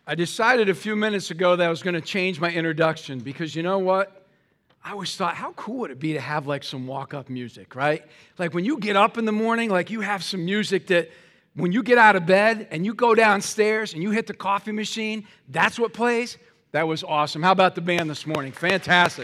I decided a few minutes ago that I was going to change my introduction because you know what? I always thought, how cool would it be to have like some walk-up music, right? Like when you get up in the morning, like you have some music that when you get out of bed and you go downstairs and you hit the coffee machine, that's what plays. That was awesome. How about the band this morning? Fantastic.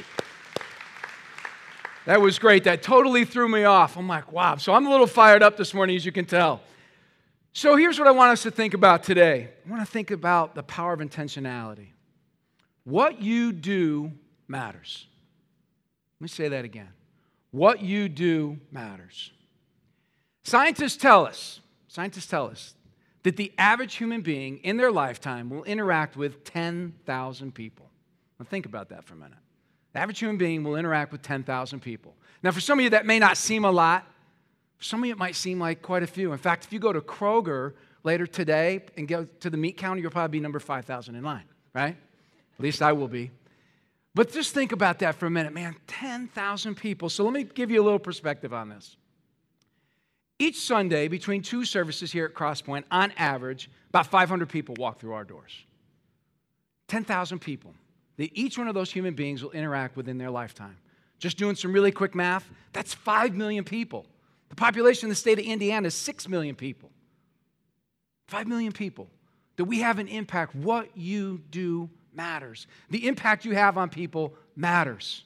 That was great. That totally threw me off. I'm like, wow. So I'm a little fired up this morning, as you can tell. So here's what I want us to think about today. I want to think about the power of intentionality. What you do matters. Let me say that again. What you do matters. Scientists tell us that the average human being in their lifetime will interact with 10,000 people. Now think about that for a minute. The average human being will interact with 10,000 people. Now for some of you that may not seem a lot. For some of you, it might seem like quite a few. In fact, if you go to Kroger later today and go to the meat counter, you'll probably be number 5,000 in line, right? At least I will be. But just think about that for a minute, man. 10,000 people. So let me give you a little perspective on this. Each Sunday, between two services here at Crosspoint, on average, about 500 people walk through our doors. 10,000 people. Each one of those human beings will interact within their lifetime. Just doing some really quick math, that's 5 million people. The population in the state of Indiana is 6 million people. 5 million people. That we have an impact. What you do matters. The impact you have on people matters.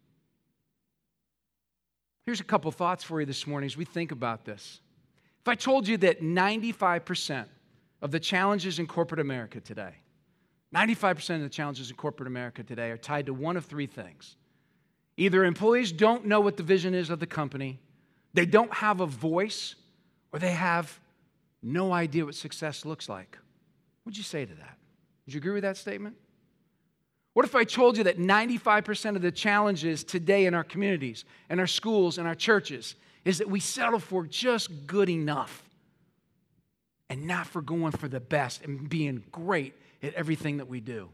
Here's a couple thoughts for you this morning as we think about this. If I told you that 95% of the challenges in corporate America today, 95% of the challenges in corporate America today are tied to one of three things. Either employees don't know what the vision is of the company, they don't have a voice, or they have no idea what success looks like. What would you say to that? Would you agree with that statement? What if I told you that 95% of the challenges today in our communities, and our schools, and our churches is that we settle for just good enough and not for going for the best and being great at everything that we do?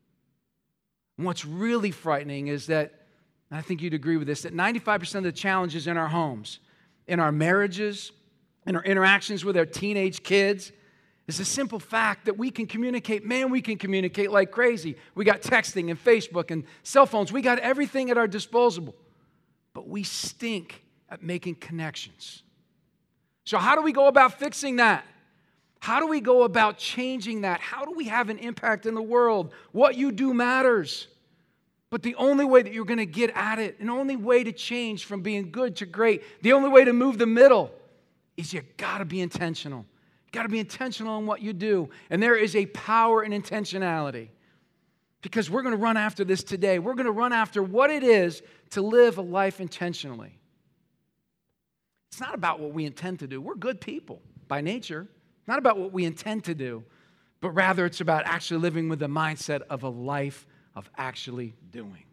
And what's really frightening is that, and I think you'd agree with this, that 95% of the challenges in our homes, in our marriages, in our interactions with our teenage kids, is the simple fact that we can communicate. Man, we can communicate like crazy. We got texting and Facebook and cell phones. We got everything at our disposal. But we stink at making connections. So how do we go about fixing that? How do we go about changing that? How do we have an impact in the world? What you do matters. But the only way that you're going to get at it, and the only way to change from being good to great, the only way to move the middle is you got to be intentional. You got to be intentional in what you do. And there is a power in intentionality. Because we're going to run after this today. We're going to run after what it is to live a life intentionally. It's not about what we intend to do. We're good people by nature. It's not about what we intend to do, but rather it's about actually living with the mindset of a life of actually doing.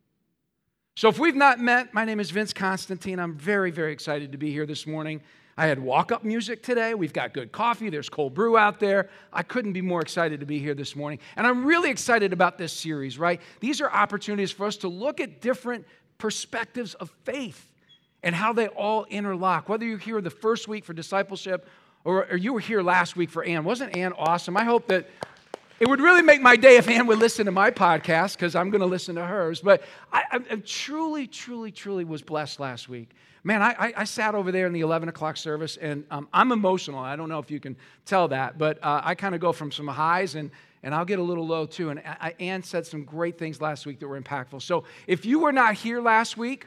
So if we've not met, my name is Vince Constantine. I'm very, very excited to be here this morning. I had walk-up music today. We've got good coffee. There's cold brew out there. I couldn't be more excited to be here this morning. And I'm really excited about this series, right? These are opportunities for us to look at different perspectives of faith and how they all interlock. Whether you're here the first week for discipleship or you were here last week for Ann. Wasn't Ann awesome? I hope that it would really make my day if Ann would listen to my podcast, because I'm going to listen to hers. But I truly, truly, truly was blessed last week. Man, I sat over there in the 11 o'clock service, and I'm emotional. I don't know if you can tell that, but I kind of go from some highs, and I'll get a little low too. And Ann said some great things last week that were impactful. So if you were not here last week,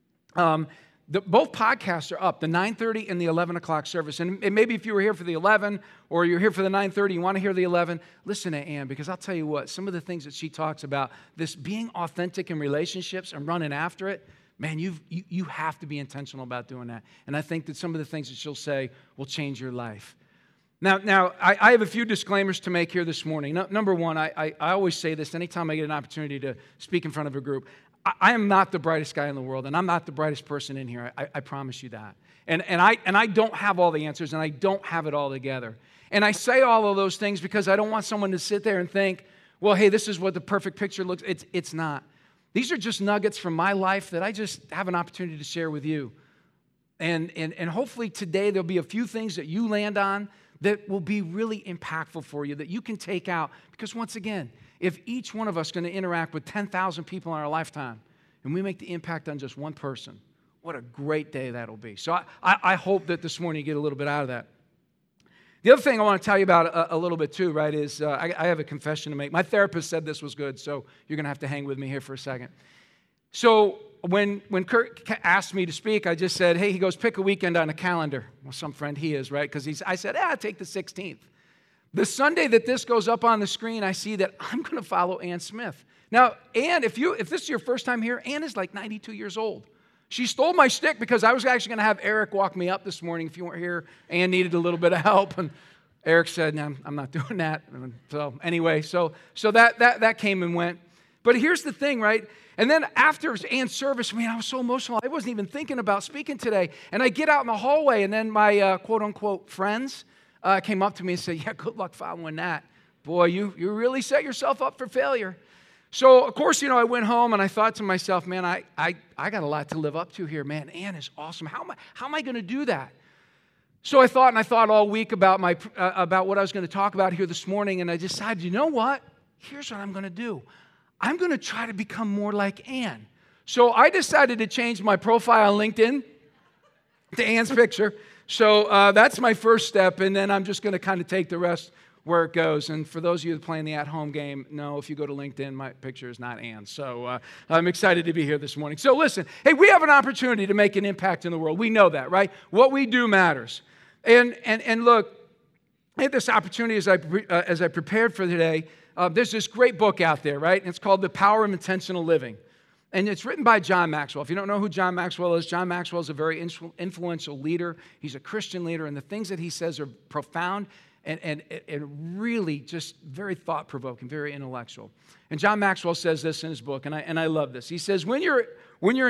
both podcasts are up, the 9:30 and the 11 o'clock service. And maybe if you were here for the 11 or you're here for the 9:30, you want to hear the 11, listen to Ann, because I'll tell you what, some of the things that she talks about, this being authentic in relationships and running after it, man, you have to be intentional about doing that. And I think that some of the things that she'll say will change your life. Now, I have a few disclaimers to make here this morning. Number one, I always say this anytime I get an opportunity to speak in front of a group. I am not the brightest guy in the world, and I'm not the brightest person in here. I promise you that. And I don't have all the answers, and I don't have it all together. And I say all of those things because I don't want someone to sit there and think, well, hey, this is what the perfect picture looks. It's not. These are just nuggets from my life that I just have an opportunity to share with you. And hopefully today there'll be a few things that you land on that will be really impactful for you, that you can take out. Because once again, if each one of us is going to interact with 10,000 people in our lifetime, and we make the impact on just one person, what a great day that'll be. So I hope that this morning you get a little bit out of that. The other thing I want to tell you about a little bit too, right, is I have a confession to make. My therapist said this was good, so you're going to have to hang with me here for a second. So when Kurt asked me to speak, I just said, hey, he goes, pick a weekend on a calendar. Well, some friend he is, right? Because I said, take the 16th. The Sunday that this goes up on the screen, I see that I'm going to follow Ann Smith. Now, Ann, if this is your first time here, Ann is like 92 years old. She stole my stick because I was actually going to have Eric walk me up this morning if you weren't here. Ann needed a little bit of help, and Eric said, no, I'm not doing that. So anyway, so that came and went. But here's the thing, right? And then after Ann's service, I was so emotional. I wasn't even thinking about speaking today. And I get out in the hallway, and then my quote-unquote friends came up to me and said, yeah, good luck following that. Boy, you really set yourself up for failure. So, of course, I went home and I thought to myself, man, I got a lot to live up to here. Man, Ann is awesome. How am I going to do that? So I thought all week about what I was going to talk about here this morning, and I decided, you know what? Here's what I'm going to do. I'm going to try to become more like Ann. So I decided to change my profile on LinkedIn to Ann's picture. So that's my first step, and then I'm just going to kind of take the rest where it goes. And for those of you playing the at-home game, no, if you go to LinkedIn, my picture is not Ann. So I'm excited to be here this morning. So listen, hey, we have an opportunity to make an impact in the world. We know that, right? What we do matters. And look, I had this opportunity as I prepared for today. There's this great book out there, right? And it's called The Power of Intentional Living. And it's written by John Maxwell. If you don't know who John Maxwell is a very influential leader. He's a Christian leader, and the things that he says are profound and really just very thought-provoking, very intellectual. And John Maxwell says this in his book, and I love this. He says, when you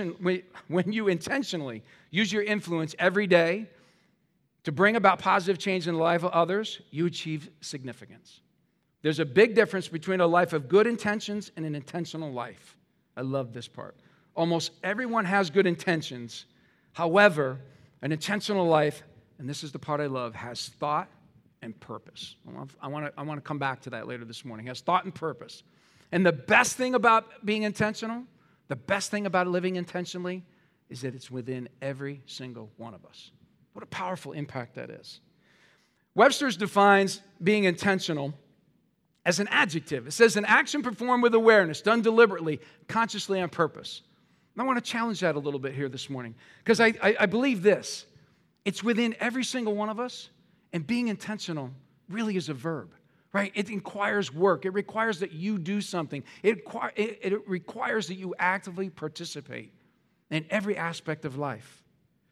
intentionally use your influence every day to bring about positive change in the life of others, you achieve significance. There's a big difference between a life of good intentions and an intentional life. I love this part. Almost everyone has good intentions. However, an intentional life, and this is the part I love, has thought and purpose. I want to come back to that later this morning. It has thought and purpose. And the best thing about being intentional, the best thing about living intentionally, is that it's within every single one of us. What a powerful impact that is. Webster's defines being intentional as an adjective. It says an action performed with awareness, done deliberately, consciously on purpose. And I want to challenge that a little bit here this morning because I believe this. It's within every single one of us, and being intentional really is a verb, right? It requires work. It requires that you do something. It requires that you actively participate in every aspect of life.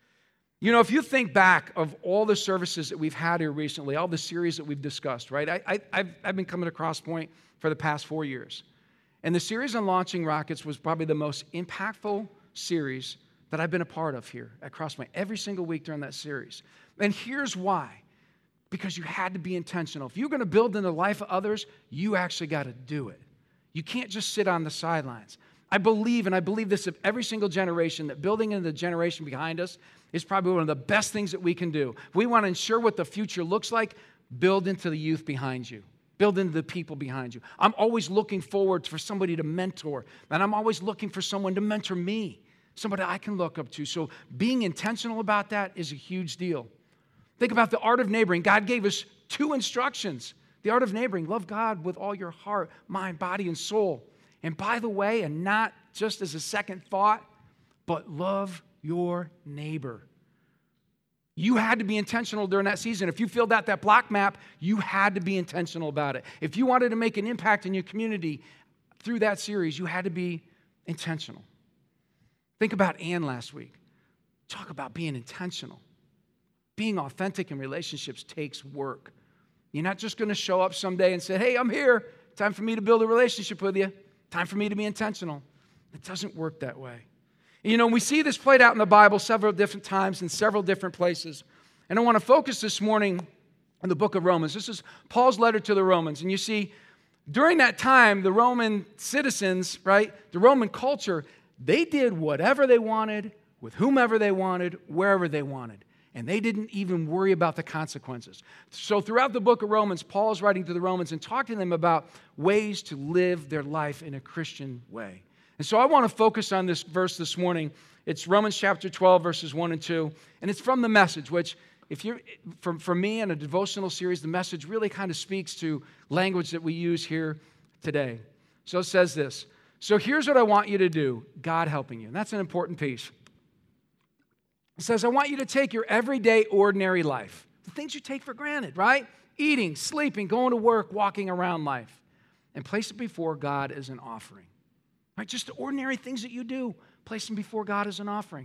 If you think back of all the services that we've had here recently, all the series that we've discussed, right? I've been coming to Crosspoint for the past 4 years. And the series on launching rockets was probably the most impactful series that I've been a part of here at Crosspoint every single week during that series. And here's why. Because you had to be intentional. If you're going to build in the life of others, you actually got to do it. You can't just sit on the sidelines. I believe this of every single generation, that building in the generation behind us is probably one of the best things that we can do. If we want to ensure what the future looks like, build into the youth behind you. Build into the people behind you. I'm always looking forward for somebody to mentor, and I'm always looking for someone to mentor me, somebody I can look up to. So being intentional about that is a huge deal. Think about the art of neighboring. God gave us 2 instructions. The art of neighboring, love God with all your heart, mind, body, and soul. And by the way, and not just as a second thought, but love your neighbor. You had to be intentional during that season. If you filled out that block map, you had to be intentional about it. If you wanted to make an impact in your community through that series, you had to be intentional. Think about Ann last week. Talk about being intentional. Being authentic in relationships takes work. You're not just going to show up someday and say, hey, I'm here. Time for me to build a relationship with you. Time for me to be intentional. It doesn't work that way. We see this played out in the Bible several different times in several different places. And I want to focus this morning on the book of Romans. This is Paul's letter to the Romans. And you see, during that time, the Roman citizens, right, the Roman culture, they did whatever they wanted, with whomever they wanted, wherever they wanted. And they didn't even worry about the consequences. So throughout the book of Romans, Paul is writing to the Romans and talking to them about ways to live their life in a Christian way. And so I want to focus on this verse this morning. It's Romans chapter 12, verses 1 and 2. And it's from the Message, which, if you're, for me in a devotional series, the Message really kind of speaks to language that we use here today. So it says this. So here's what I want you to do, God helping you. And that's an important piece. It says, I want you to take your everyday, ordinary life, the things you take for granted, right? Eating, sleeping, going to work, walking around life, and place it before God as an offering. Right? Just the ordinary things that you do, place them before God as an offering.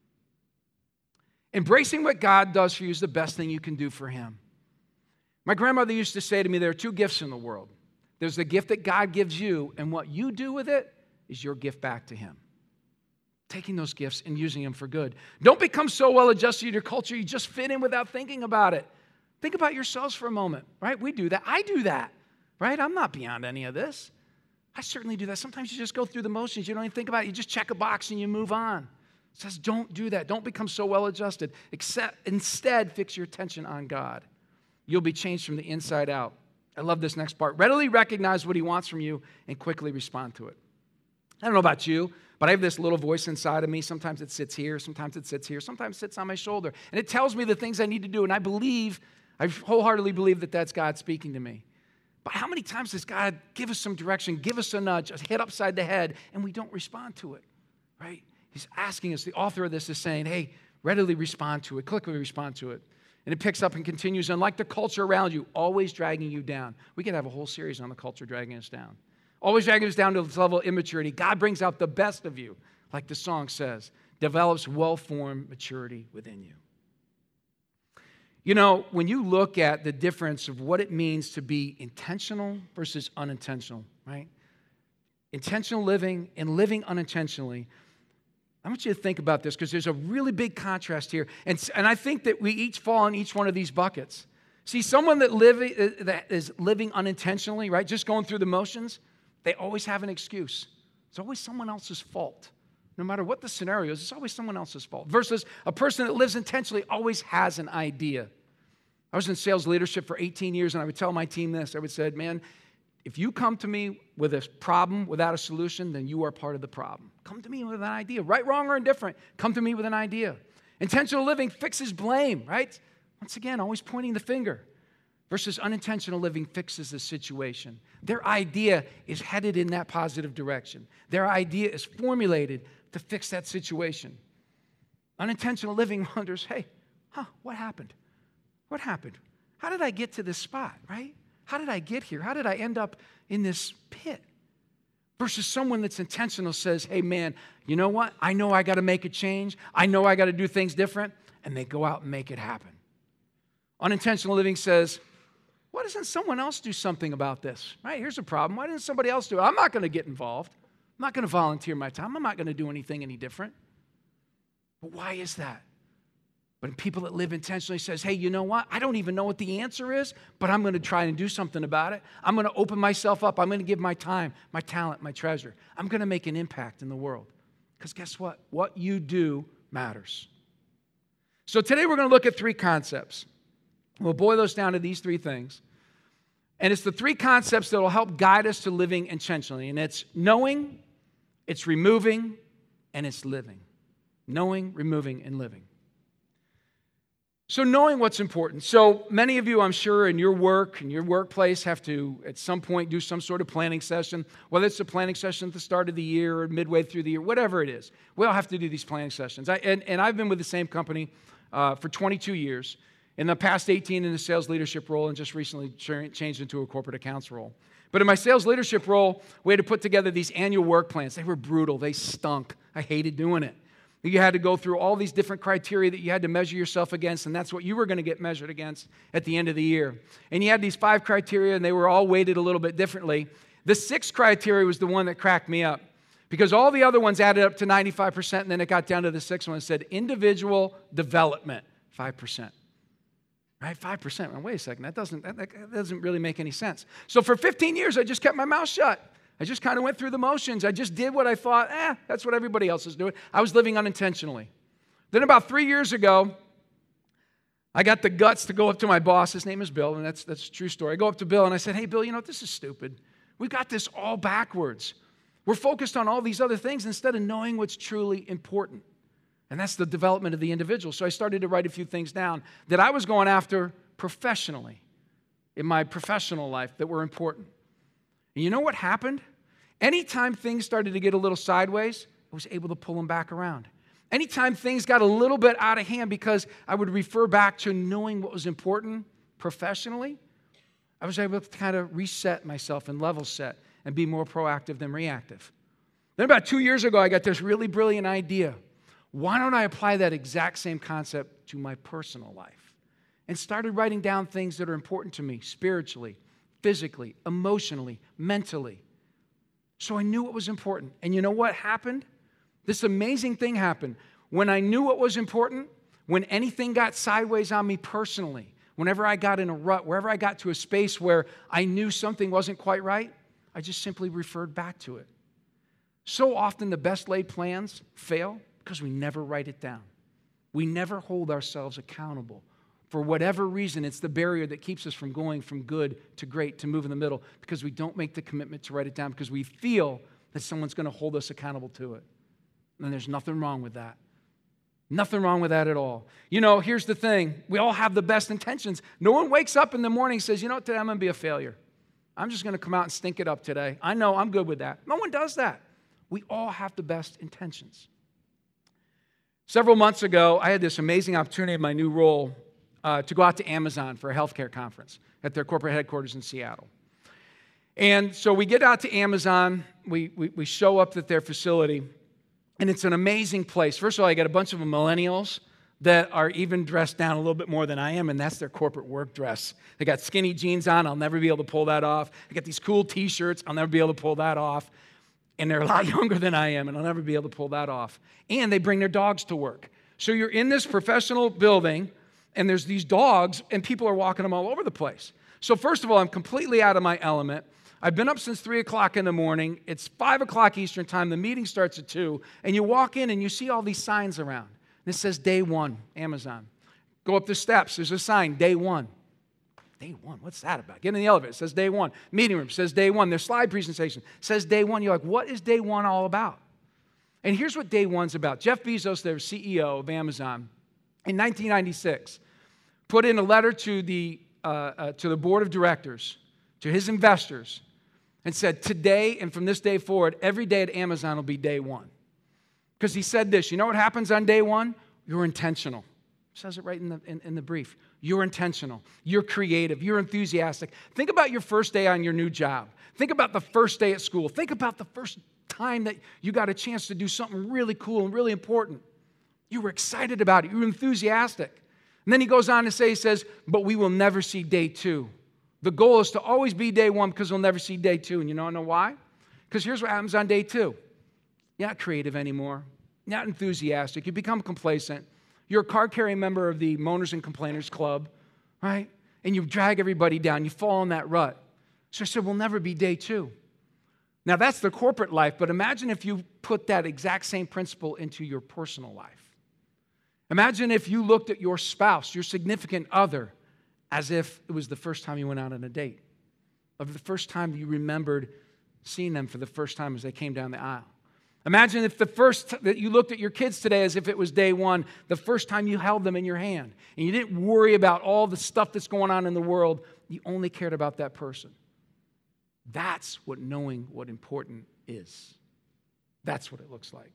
Embracing what God does for you is the best thing you can do for Him. My grandmother used to say to me, there are two gifts in the world. There's the gift that God gives you, and what you do with it is your gift back to Him. Taking those gifts and using them for good. Don't become so well adjusted to your culture you just fit in without thinking about it. Think about yourselves for a moment, right? We do that. I do that, right? I'm not beyond any of this. I certainly do that. Sometimes you just go through the motions. You don't even think about it. You just check a box and you move on. It says don't do that. Don't become so well adjusted. Instead, fix your attention on God. You'll be changed from the inside out. I love this next part. Readily recognize what He wants from you and quickly respond to it. I don't know about you, but I have this little voice inside of me. Sometimes it sits here, sometimes it sits here, sometimes it sits on my shoulder. And it tells me the things I need to do. And I wholeheartly believe that that's God speaking to me. But how many times does God give us some direction, give us a nudge, a hit upside the head, and we don't respond to it, right? He's asking us, the author of this is saying, hey, readily respond to it, quickly respond to it. And it picks up and continues, unlike the culture around you, always dragging you down. We could have a whole series on the culture dragging us down. Always dragging us down to this level of immaturity. God brings out the best of you, like the song says, develops well-formed maturity within you. You know, when you look at the difference of what it means to be intentional versus unintentional, right? Intentional living and living unintentionally, I want you to think about this because there's a really big contrast here. And I think that we each fall in each one of these buckets. See, someone that is living unintentionally, right, just going through the motions, they always have an excuse. It's always someone else's fault. No matter what the scenario is, it's always someone else's fault. Versus a person that lives intentionally always has an idea. I was in sales leadership for 18 years, and I would tell my team this. I would say, man, if you come to me with a problem without a solution, then you are part of the problem. Come to me with an idea. Right, wrong, or indifferent. Come to me with an idea. Intentional living fixes blame, right? Once again, always pointing the finger. Versus unintentional living fixes the situation. Their idea is headed in that positive direction. Their idea is formulated to fix that situation. Unintentional living wonders, hey, what happened? What happened? How did I get to this spot, right? How did I get here? How did I end up in this pit? Versus someone that's intentional says, hey, man, you know what? I know I got to make a change. I know I got to do things different. And they go out and make it happen. Unintentional living says, why doesn't someone else do something about this? Right? Here's a problem. Why doesn't somebody else do it? I'm not going to get involved. I'm not going to volunteer my time. I'm not going to do anything any different. But why is that? But people that live intentionally says, hey, you know what? I don't even know what the answer is, but I'm going to try and do something about it. I'm going to open myself up. I'm going to give my time, my talent, my treasure. I'm going to make an impact in the world. Because guess what? What you do matters. So today we're going to look at three concepts. We'll boil those down to these three things. And it's the three concepts that will help guide us to living intentionally. And it's knowing, it's removing, and it's living. Knowing, removing, and living. So knowing what's important. So many of you, I'm sure, in your work, in your workplace, have to, at some point, do some sort of planning session, whether it's a planning session at the start of the year or midway through the year, whatever it is. We all have to do these planning sessions. And I've been with the same company for 22 years. In the past 18 in a sales leadership role, and just recently changed into a corporate accounts role. But in my sales leadership role, we had to put together these annual work plans. They were brutal. They stunk. I hated doing it. You had to go through all these different criteria that you had to measure yourself against, and that's what you were going to get measured against at the end of the year. And you had these 5 criteria, and they were all weighted a little bit differently. The 6th criteria was the one that cracked me up, because all the other ones added up to 95%, and then it got down to the 6th one and said individual development, 5%. Right, 5%. Well, wait a second, that doesn't really make any sense. So for 15 years, I just kept my mouth shut. I just kind of went through the motions. I just did what I thought, that's what everybody else is doing. I was living unintentionally. Then about 3 years ago, I got the guts to go up to my boss. His name is Bill, and that's a true story. I go up to Bill, and I said, hey, Bill, this is stupid. We've got this all backwards. We're focused on all these other things instead of knowing what's truly important. And that's the development of the individual. So I started to write a few things down that I was going after professionally, in my professional life, that were important. And you know what happened? Anytime things started to get a little sideways, I was able to pull them back around. Anytime things got a little bit out of hand, because I would refer back to knowing what was important professionally, I was able to kind of reset myself and level set and be more proactive than reactive. Then about 2 years ago, I got this really brilliant idea. Why don't I apply that exact same concept to my personal life? And started writing down things that are important to me spiritually, physically, emotionally, mentally. So I knew what was important. And you know what happened? This amazing thing happened. When I knew what was important, when anything got sideways on me personally, whenever I got in a rut, wherever I got to a space where I knew something wasn't quite right, I just simply referred back to it. So often the best laid plans fail because we never write it down. We never hold ourselves accountable. For whatever reason, it's the barrier that keeps us from going from good to great to move in the middle, because we don't make the commitment to write it down because we feel that someone's going to hold us accountable to it. And there's nothing wrong with that. Nothing wrong with that at all. Here's the thing. We all have the best intentions. No one wakes up in the morning and says, today I'm going to be a failure. I'm just going to come out and stink it up today. I know I'm good with that. No one does that. We all have the best intentions. Several months ago, I had this amazing opportunity in my new role to go out to Amazon for a healthcare conference at their corporate headquarters in Seattle. And so we get out to Amazon. We show up at their facility. And it's an amazing place. First of all, I got a bunch of millennials that are even dressed down a little bit more than I am, and that's their corporate work dress. They got skinny jeans on. I'll never be able to pull that off. They got these cool T-shirts. I'll never be able to pull that off. And they're a lot younger than I am, and I'll never be able to pull that off. And they bring their dogs to work. So you're in this professional building, and there's these dogs, and people are walking them all over the place. So first of all, I'm completely out of my element. I've been up since 3 o'clock in the morning. It's 5 o'clock Eastern time. The meeting starts at 2. And you walk in and you see all these signs around. And it says day 1, Amazon. Go up the steps. There's a sign, day 1. Day 1, what's that about? Get in the elevator. It says day 1. Meeting room says day 1. Their slide presentation says day 1. You're like, what is day 1 all about? And here's what day 1's about. Jeff Bezos, their CEO of Amazon, in 1996, put in a letter to the board of directors, to his investors, and said, today and from this day forward, every day at Amazon will be day 1. Because he said this, you know what happens on day 1? You're intentional. It says it right in the brief. You're intentional. You're creative. You're enthusiastic. Think about your first day on your new job. Think about the first day at school. Think about the first time that you got a chance to do something really cool and really important. You were excited about it. You were enthusiastic. And then he goes on to say, he says, but we will never see day 2. The goal is to always be day 1 because we'll never see day 2. And you know why? Because here's what happens on day 2. You're not creative anymore. You're not enthusiastic. You become complacent. You're a card-carrying member of the Moaners and Complainers Club, right? And you drag everybody down. You fall in that rut. So I said, we'll never be day 2. Now, that's the corporate life, but imagine if you put that exact same principle into your personal life. Imagine if you looked at your spouse, your significant other, as if it was the first time you went out on a date, of the first time you remembered seeing them for the first time as they came down the aisle. Imagine if that you looked at your kids today as if it was day 1, the first time you held them in your hand, and you didn't worry about all the stuff that's going on in the world. You only cared about that person. That's what knowing what important is. That's what it looks like.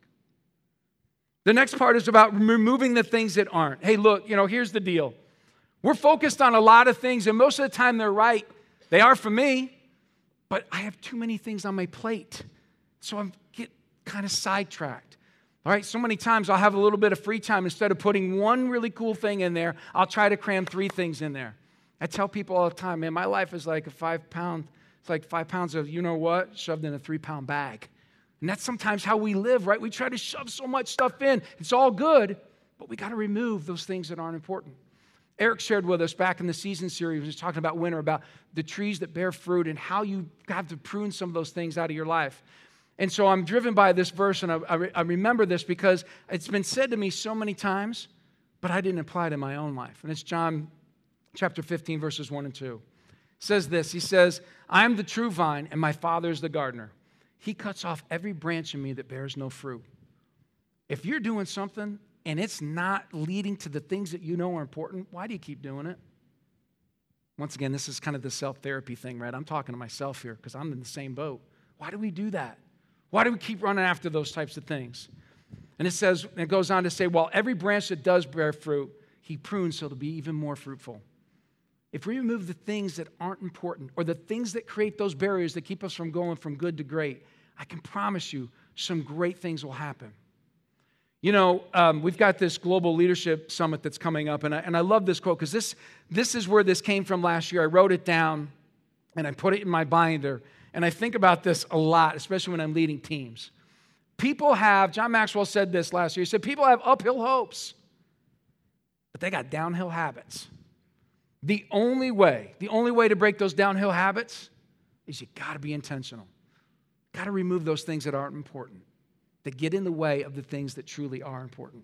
The next part is about removing the things that aren't. Hey, look, here's the deal. We're focused on a lot of things, and most of the time they're right. They are for me, but I have too many things on my plate. So I get kind of sidetracked. All right, so many times I'll have a little bit of free time. Instead of putting one really cool thing in there, I'll try to cram 3 things in there. I tell people all the time, man, my life is like it's like 5 pounds of you-know-what shoved in a 3-pound bag. And that's sometimes how we live, right? We try to shove so much stuff in. It's all good, but we got to remove those things that aren't important. Eric shared with us back in the season series, he was talking about winter, about the trees that bear fruit and how you have to prune some of those things out of your life. And so I'm driven by this verse, and I remember this because it's been said to me so many times, but I didn't apply it in my own life. And it's John chapter 15, verses 1 and 2. It says this, he says, I am the true vine, and my Father is the gardener. He cuts off every branch in me that bears no fruit. If you're doing something and it's not leading to the things that you know are important, why do you keep doing it? Once again, this is kind of the self-therapy thing, right? I'm talking to myself here because I'm in the same boat. Why do we do that? Why do we keep running after those types of things? And it goes on to say, while every branch that does bear fruit, he prunes so it'll be even more fruitful. If we remove the things that aren't important or the things that create those barriers that keep us from going from good to great, I can promise you some great things will happen. You know, we've got this global leadership summit that's coming up, and I love this quote because this is where this came from last year. I wrote it down, and I put it in my binder, and I think about this a lot, especially when I'm leading teams. John Maxwell said this last year, he said, people have uphill hopes, but they got downhill habits. The only way to break those downhill habits is you got to be intentional. Got to remove those things that aren't important, that get in the way of the things that truly are important.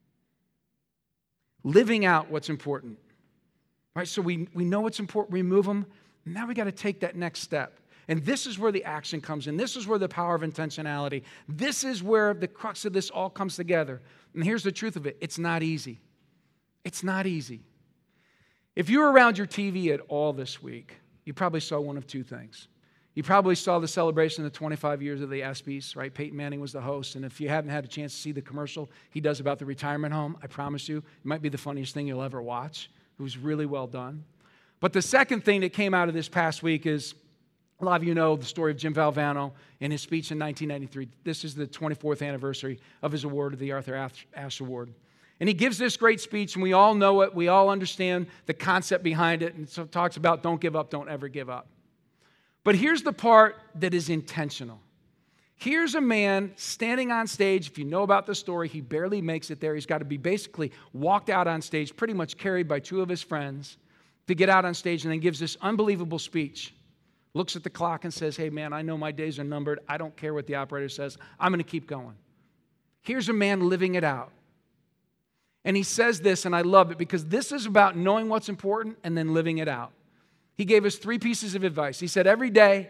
Living out what's important. Right? So we know what's important, remove them. Now we got to take that next step. And this is where the action comes in. This is where the power of intentionality. This is where the crux of this all comes together. And here's the truth of it. It's not easy. It's not easy. If you were around your TV at all this week, you probably saw one of two things. You probably saw the celebration of the 25 years of the ESPYs, right? Peyton Manning was the host, and if you haven't had a chance to see the commercial he does about the retirement home, I promise you, it might be the funniest thing you'll ever watch. It was really well done. But the second thing that came out of this past week is, a lot of you know the story of Jim Valvano in his speech in 1993. This is the 24th anniversary of his award of the Arthur Ashe Award. And he gives this great speech, and we all know it. We all understand the concept behind it. And so it talks about don't give up, don't ever give up. But here's the part that is intentional. Here's a man standing on stage. If you know about the story, he barely makes it there. He's got to be basically walked out on stage, pretty much carried by two of his friends to get out on stage, and then gives this unbelievable speech. Looks at the clock and says, hey, man, I know my days are numbered. I don't care what the operator says. I'm going to keep going. Here's a man living it out. And he says this, and I love it, because this is about knowing what's important and then living it out. He gave us 3 pieces of advice. He said, every day,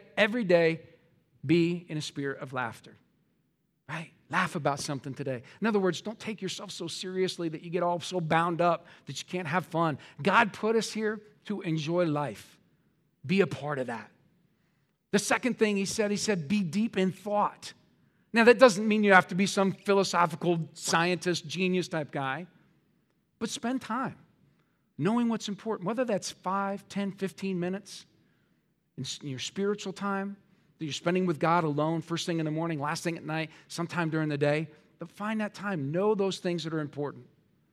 be in a spirit of laughter. Right? Laugh about something today. In other words, don't take yourself so seriously that you get all so bound up that you can't have fun. God put us here to enjoy life. Be a part of that. The second thing he said, be deep in thought. Now, that doesn't mean you have to be some philosophical scientist, genius type guy, but spend time knowing what's important, whether that's 5, 10, 15 minutes in your spiritual time that you're spending with God alone, first thing in the morning, last thing at night, sometime during the day. But find that time. Know those things that are important.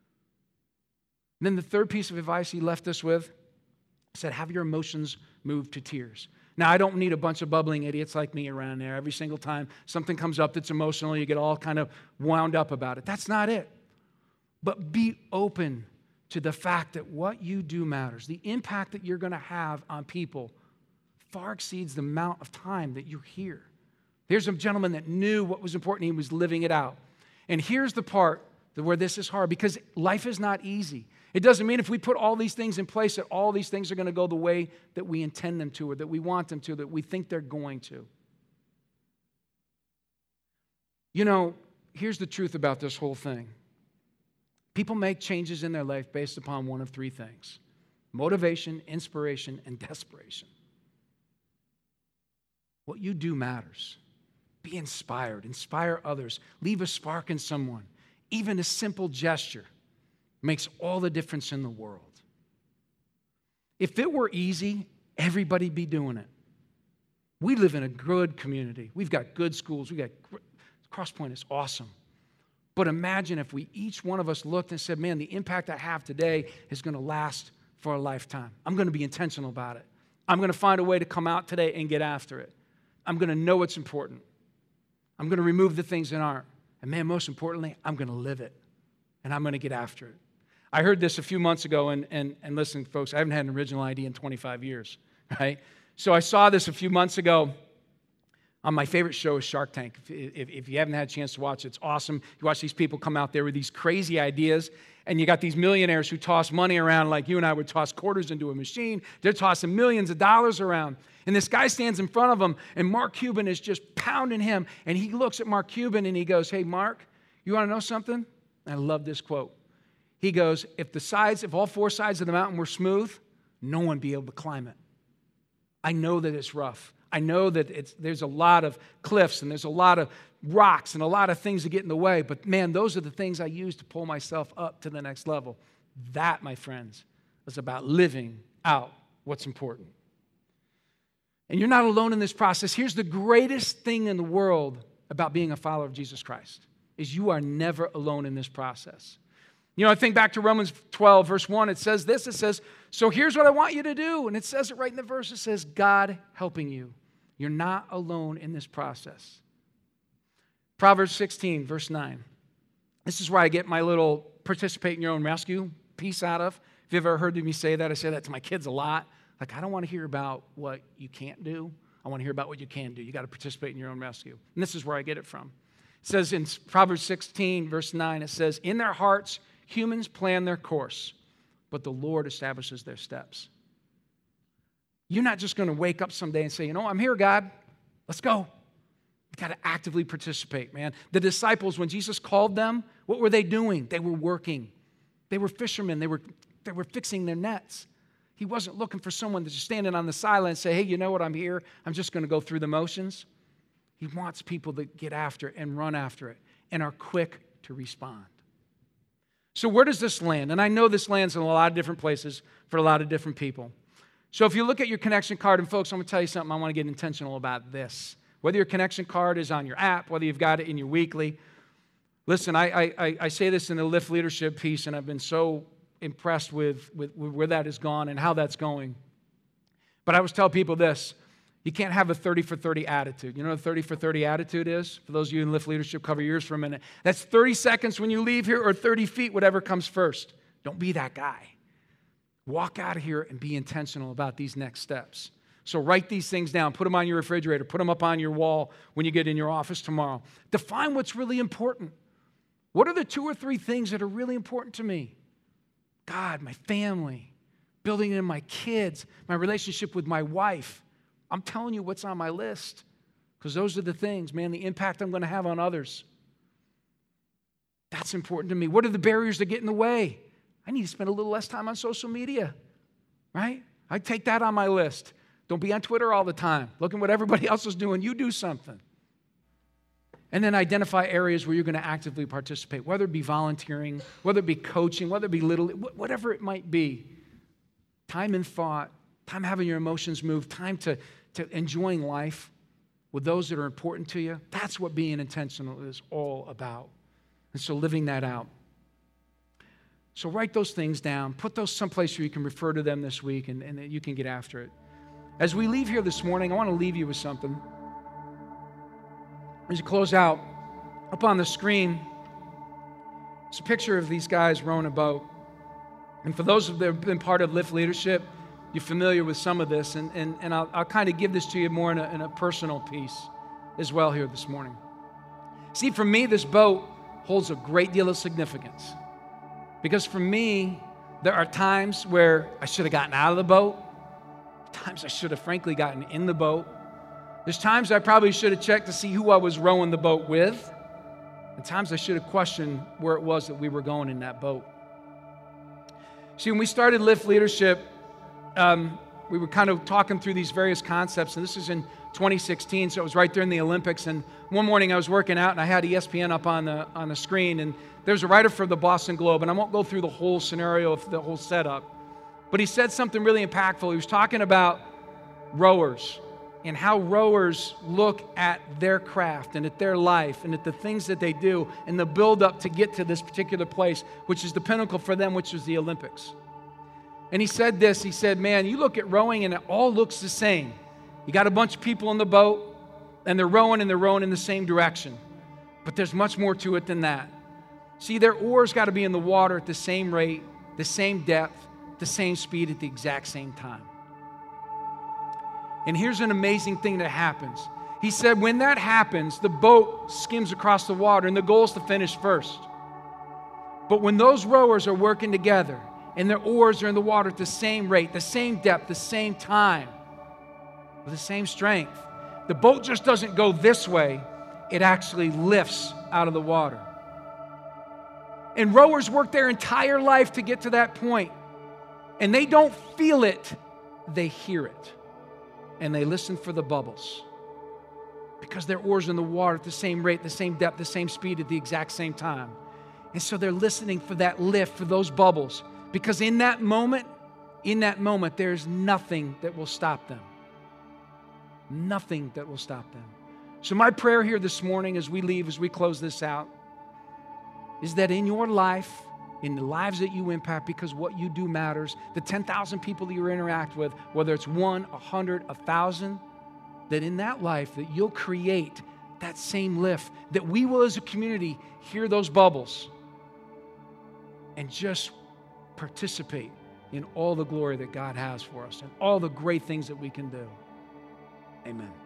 And then the third piece of advice he left us with said, have your emotions move to tears. Now, I don't need a bunch of bubbling idiots like me around there. Every single time something comes up that's emotional, you get all kind of wound up about it. That's not it. But be open to the fact that what you do matters. The impact that you're going to have on people far exceeds the amount of time that you're here. Here's a gentleman that knew what was important. He was living it out. And here's the part where this is hard, because life is not easy. It doesn't mean if we put all these things in place that all these things are going to go the way that we intend them to, or that we want them to, that we think they're going to. You know, here's the truth about this whole thing. People make changes in their life based upon one of 3 things: motivation, inspiration, and desperation. What you do matters. Be inspired. Inspire others. Leave a spark in someone. Even a simple gesture makes all the difference in the world. If it were easy, everybody'd be doing it. We live in a good community. We've got good schools. Crosspoint is awesome. But imagine if each one of us looked and said, man, the impact I have today is going to last for a lifetime. I'm going to be intentional about it. I'm going to find a way to come out today and get after it. I'm going to know what's important. I'm going to remove the things that aren't. And man, most importantly, I'm going to live it. And I'm going to get after it. I heard this a few months ago, and listen, folks, I haven't had an original idea in 25 years, right? So I saw this a few months ago. My favorite show is Shark Tank. If you haven't had a chance to watch it, it's awesome. You watch these people come out there with these crazy ideas, and you got these millionaires who toss money around like you and I would toss quarters into a machine. They're tossing millions of dollars around. And this guy stands in front of them, and Mark Cuban is just pounding him. And he looks at Mark Cuban, and he goes, "Hey, Mark, you want to know something?" And I love this quote. He goes, if all four sides of the mountain were smooth, no one would be able to climb it. I know that it's rough. I know that there's a lot of cliffs and there's a lot of rocks and a lot of things that get in the way. But man, those are the things I use to pull myself up to the next level. That, my friends, is about living out what's important. And you're not alone in this process. Here's the greatest thing in the world about being a follower of Jesus Christ, is you are never alone in this process. You know, I think back to Romans 12, verse 1. It says this. It says, so here's what I want you to do. And it says it right in the verse. It says, God helping you. You're not alone in this process. Proverbs 16, verse 9. This is where I get my little participate in your own rescue piece out of. If you've ever heard me say that, I say that to my kids a lot. Like, I don't want to hear about what you can't do. I want to hear about what you can do. You got to participate in your own rescue. And this is where I get it from. It says in Proverbs 16, verse 9, it says, in their hearts, humans plan their course, but the Lord establishes their steps. You're not just going to wake up someday and say, you know, I'm here, God. Let's go. You got to actively participate, man. The disciples, when Jesus called them, what were they doing? They were working. They were fishermen. They were fixing their nets. He wasn't looking for someone to just standing on the sideline and say, hey, you know what? I'm here. I'm just going to go through the motions. He wants people that get after it and run after it and are quick to respond. So where does this land? And I know this lands in a lot of different places for a lot of different people. So if you look at your connection card, and folks, I'm going to tell you something. I want to get intentional about this. Whether your connection card is on your app, whether you've got it in your weekly. Listen, I say this in the Lift Leadership piece, and I've been so impressed with where that has gone and how that's going. But I always tell people this. You can't have a 30 for 30 attitude. You know what a 30 for 30 attitude is? For those of you in Lift Leadership, cover your ears for a minute. That's 30 seconds when you leave here or 30 feet, whatever comes first. Don't be that guy. Walk out of here and be intentional about these next steps. So write these things down. Put them on your refrigerator. Put them up on your wall when you get in your office tomorrow. Define what's really important. What are the 2 or 3 things that are really important to me? God, my family, building in my kids, my relationship with my wife. I'm telling you what's on my list because those are the things, man, the impact I'm going to have on others. That's important to me. What are the barriers that get in the way? I need to spend a little less time on social media, right? I take that on my list. Don't be on Twitter all the time. Look at what everybody else is doing. You do something. And then identify areas where you're going to actively participate, whether it be volunteering, whether it be coaching, whether it be whatever it might be. Time and thought, time having your emotions move, time to enjoying life with those that are important to you. That's what being intentional is all about. And so living that out. So write those things down. Put those someplace where you can refer to them this week and you can get after it. As we leave here this morning, I want to leave you with something. As you close out, up on the screen, it's a picture of these guys rowing a boat. And for those that have been part of Lift Leadership, you're familiar with some of this, and I'll kind of give this to you more in a personal piece as well here this morning. See, for me, this boat holds a great deal of significance. Because for me, there are times where I should have gotten out of the boat, times I should have frankly gotten in the boat. There's times I probably should have checked to see who I was rowing the boat with, and times I should have questioned where it was that we were going in that boat. See, when we started Lift Leadership, we were kind of talking through these various concepts, and this is in 2016, so it was right during the Olympics. And one morning I was working out, and I had ESPN up on the screen, and there's a writer for the Boston Globe, and I won't go through the whole scenario of the whole setup, but he said something really impactful. He was talking about rowers and how rowers look at their craft and at their life and at the things that they do and the build-up to get to this particular place, which is the pinnacle for them, which is the Olympics. And he said this, he said, man, you look at rowing and it all looks the same. You got a bunch of people in the boat and they're rowing in the same direction. But there's much more to it than that. See, their oars got to be in the water at the same rate, the same depth, the same speed at the exact same time. And here's an amazing thing that happens. He said when that happens, the boat skims across the water and the goal is to finish first. But when those rowers are working together and their oars are in the water at the same rate, the same depth, the same time, with the same strength, the boat just doesn't go this way, it actually lifts out of the water. And rowers work their entire life to get to that point. And they don't feel it, they hear it. And they listen for the bubbles. Because their oars are in the water at the same rate, the same depth, the same speed at the exact same time. And so they're listening for that lift, for those bubbles. Because in that moment, there's nothing that will stop them. Nothing that will stop them. So my prayer here this morning as we leave, as we close this out, is that in your life, in the lives that you impact, because what you do matters, the 10,000 people that you interact with, whether it's 1, 100, 1,000, that in that life that you'll create that same lift, that we will as a community hear those bubbles and just participate in all the glory that God has for us and all the great things that we can do. Amen.